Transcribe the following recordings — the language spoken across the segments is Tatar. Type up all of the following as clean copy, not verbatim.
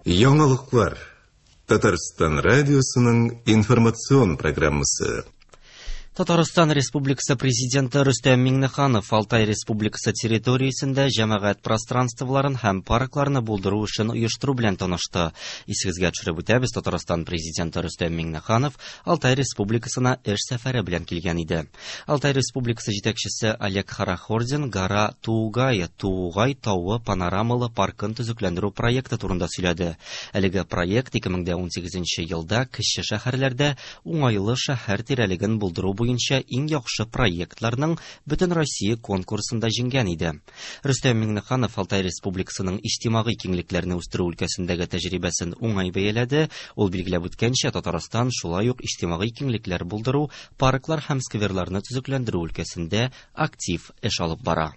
Яңалыклар. Татарстан радиосының информацион программасы. Татарстан Республикасы Президенты Рөстәм Миңнеханов Алтай Республикасы территориясендә җәмәгать пространстволарын һәм паркларны булдыру өчен оештыру белән танышты. Исегезгә төшереп үтәбез, Татарстан Президенты Рөстәм Миңнеханов Алтай Республикасына эш сәфәре белән килгән иде. Алтай Республикасы җитәкчесе Олег Харахордин Гара Тугай тауы панорамалы паркын төзекләндерү проекты турында сөйләде. Әлеге проект 2018 елда кече шәһәрләрдә уңайлы шәһәр тирәлеген булдыру буенча иң яхшы проектларның бөтен Россия конкурсында җиңгән иде. Рөстәм Миңнеханов Алтай Республикасының иҗтимагый киңлекләрне үстерү өлкәсендәге тәҗрибәсен уңай бәяләде. Ул билгеләп үткәнчә, Татарстан шулай ук иҗтимагый киңлекләр булдыру, парклар һәм скверларны төзекләндерү өлкәсендә актив эш алып бара.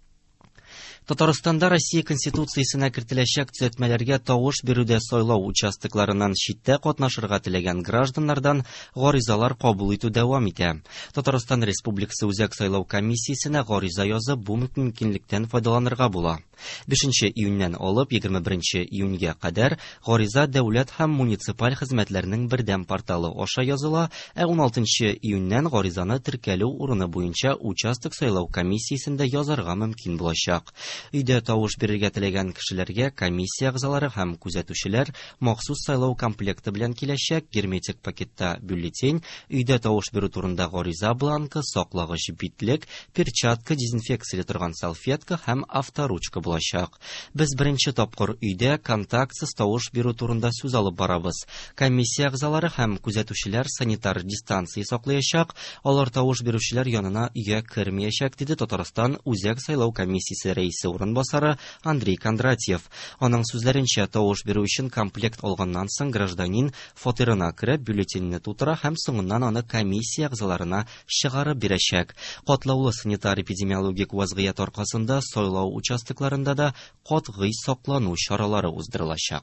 Татарстанда Россия Конституциясенә кертеләчәк төзәтмәләргә тавыш бирүдә сайлау участокларыннан читтә катнашырга теләгән гражданнардан гаризалар кабул итү дәвам итә. Татарстан Республикасы Үзәк сайлау комиссиясенә гариза язып, бу мөмкинлектән файдаланырга була. 5 июньнән алып 21 июньгә кадәр гариза дәүләт һәм муниципаль хезмәтләрнең бердәм порталы аша языла, ә 16 июньнән гаризаны теркәлү урыны буенча участок сайлау комиссиясендә язарга мөмкин булачак. Өйдә тавыш бирергә теләгән кешеләргә комиссия әгъзалары һәм күзәтүчеләр махсус сайлау комплекты белән киләчәк. Герметик пакетта бюллетень, өйдә тавыш бирү турында гариза бланкы, саклагыч битлек, перчатка, дезинфекцияле торган салфетка һәм авторучка булачак. Без беренче тапкыр өйдә контактсыз тавыш бирү турында сүз алып барабыз. Комиссия әгъзалары һәм күзәтүчеләр санитар дистанция саклаячак, алар тавыш бирүчеләр янына өйгә кермәячәк, диде Татарстан Үзәк сайлау комиссиясе рәисе урынбасары Андрей Кондратьев. Аның сүзләренчә, тавыш бирү өчен комплект алганнан соң гражданин фатирына кереп бюллетеньне тутыра һәм соңыннан аны комиссия әгъзаларына чыгарып бирәчәк. Катлаулы санитар-эпидемиологик вазгыять аркасында сайлау участокларында да катгый саклану чаралары уздырылачак.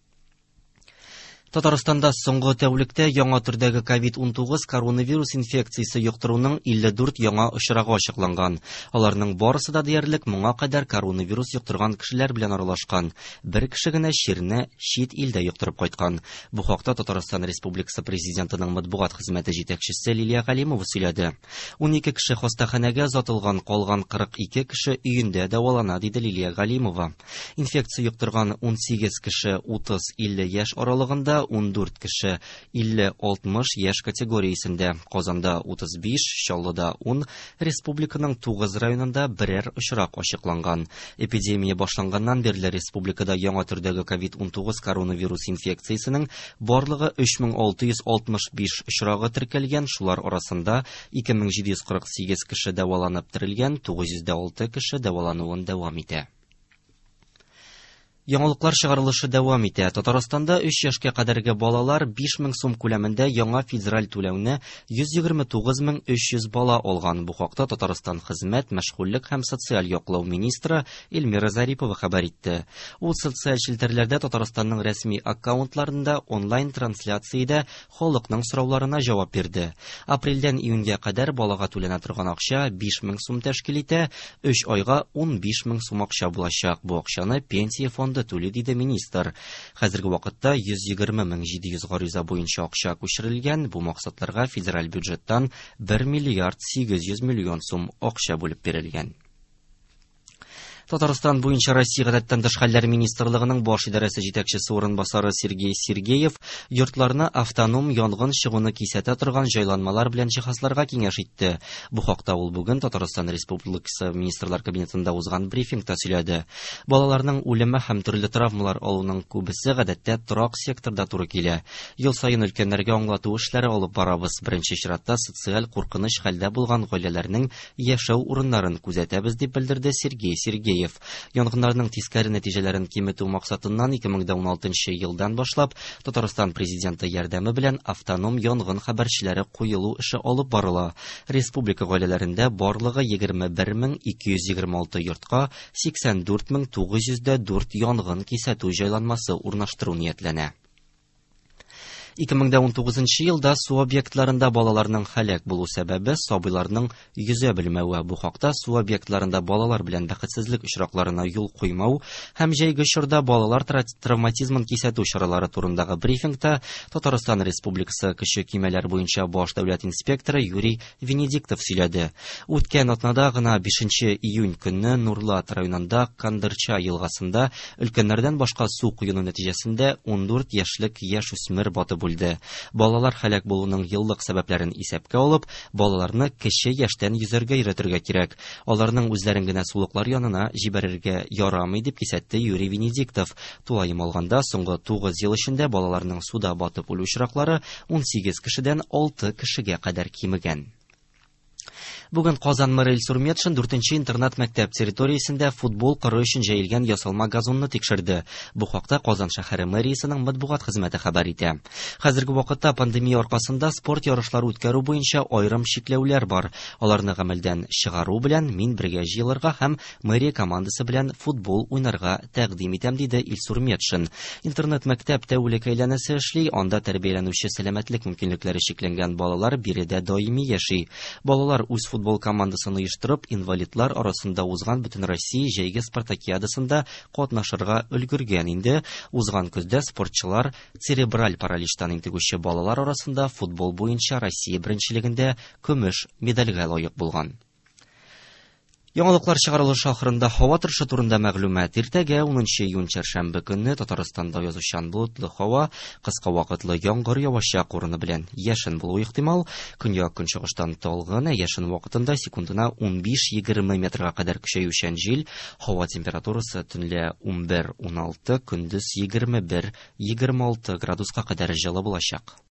Татарстанда соңгы тәүлектә яңа төрдәге COVID-19 коронавирус инфекциясе йоктыруның 54 яңа очрагы ачыкланган. Аларның барысы да диярлек моңа кадәр коронавирус йоктырган кешеләр белән аралашкан. Бер кеше генә чирне чит илдә йоктырып кайткан. Бу хакта Татарстан Республикасы Президентының матбугат хезмәте җитәкчесе Лилия Галимова сөйләде. 12 кеше хастаханәгә озатылган, калган 42 кеше өендә дәвалана, диде Лилия Галимова. Инфекция йоктырган 18 кеше 30-50 яшь аралыгында, 14 кеше 50-60 яшь категориясендә, Казанда 35, Чаллыда 10, республиканың 9 районында берәр очрак ачыкланган. Эпидемия башланганнан бирле республикада яңа төрдәге COVID-19 коронавирус инфекциясенең барлыгы 3665 очрагы теркәлгән. Шулар арасында 2748 кеше дәваланып терелгән, 906 кеше дәвалануын дәвам итә. Яңалыклар чыгарылышы дәвам итә. Татарстанда 3 яшькә кадәрге балалар 5000 сум күләмендә яңа федераль түләүне 129300 бала алган. Бу хакта Татарстан хезмәт, мәшгульлек һәм социаль яклау министры Эльмира Зарипова хәбәр итте. Ул социаль челтәрләрдә Татарстанның рәсми аккаунтларында онлайн трансляциядә халыкның сорауларына җавап бирде. Апрельдән июньгә кадәр балага түләнә торган акча 5000 сум тәшкил итә, 3 айга 15000 сум акча булачак. Бу акчаны пенсия фонды түли, диде министр. Хәзерге вакытта 120 700 гариза буенча акча күчерелгән. Бу максатларга федераль бюджеттан 1 миллиард 800 миллион сум акча бүлеп бирелгән. Татарстан буенча Россия гадәттән тыш хәлләр министрлыгының баш идарәсе җитәкчесе урынбасары Сергей Сергеев йортларны автоном янгын чыгуны кисәтә торган җайланмалар белән җиһазларга киңәш итте. Бу хакта ул бүген Татарстан Республикасы министрлар кабинетында узган брифингта сөйләде. Балаларның үлеме һәм төрле травмалар алуның күбесе гадәттә торак секторда туры килә. Ел саен өлкәннәргә аңлату эшләре алып барабыз. Беренче чиратта социаль куркыныч хәлдә булган гаиләләрнең яшәү урыннарын күзәтәбез, дип белдерде Сергей Сергеев. Янгыннарның тискәре нәтиҗәләрен киметү максатыннан 2016 елдан башлап Татарстан президенты ярдәме белән автоном янгын хәбәрчеләре куелу эше алып барыла. Республика гаиләләрендә барлыгы 21226 йортка 84904 янгын кисәтү җайланмасы урнаштыру ниятләнә. 2019 елда су объектларында балаларның хәлак булу сәбәбе сабыйларның йөзә белмәве. Бу хакта су объектларында балалар белән бәхетсезлек очракларына юл куймау һәм җәйге чорда балалар травматизмын кисәтү чаралары турындагы брифингта Татарстан Республикасы кеше кимәләр буенча баш дәүләт инспекторы Юрий Венедиктов сөйләде. Үткән атнада гына 5 июнь көнне Нурлат районында Кандырча елгасында өлкәннәрдән башка су куюны нәтиҗәсендә 14 яшьлек яшүсмер батып үлде. Балалар хәлак булуның еллык сәбәпләрен исәпкә алып, балаларны кече яшьтән йөзәргә өйрәтергә кирәк. Аларның үзләрен генә сулыклар янына җибәрергә ярамый дип кисәтте Юрий Венедиктов. Тулаем алганда соңгы 9 ел эчендә балаларның суда батып үлү очраклары 18 кешедән 6 кешегә кадәр кимегән. Бүген Казан мэры Илсур Метшин 4-нче интернат мәктәп территориясендә футбол коры өчен җәелгән ясалма газонны тикшерде. Бу хакта Казан шәһәре мэриясенең матбугат хезмәте хәбәр итә. Хәзерге вакытта пандемия аркасында спорт ярышлары үткәрү буенча аерым чикләүләр бар. Аларны гамәлдән чыгару белән мин бергә җыелырга һәм мэрия командасы белән футбол уйнарга тәкъдим итәм, диде Илсур Метшин. Интернат мәктәп тәүлек әйләнәсе эшли, анда тәрбияләнүче сәламәтлек мөмкинлекләре чикләнгән балалар биредә даими яши. Балалар үз футбол командасын оештырып, инвалидлар арасында узган Бөтен Россия җәйге спартакиадасында катнашырга өлгергән инде. Узган көздә спортчылар церебраль параличтан интегүче балалар арасында футбол буенча Россия беренчелегендә көмеш медальгә лаек булган. Яңалыклар чыгарылышы ахырында һава торышы турында мәгълүмат. Иртәгә 10 июнь чәршәмбе көнне Татарстанда язучан болытлы һава, кыска вакытлы яңгыр явачак урыны белән яшен булу ихтимал. Көньяк-көнчыгыштан талгын, яшен вакытында секундына 15-20 метрга кадәр көчәючән җил. Һава температурасы төнлә 11-16, көндез 21-26 градуска кадәр җылы булачак.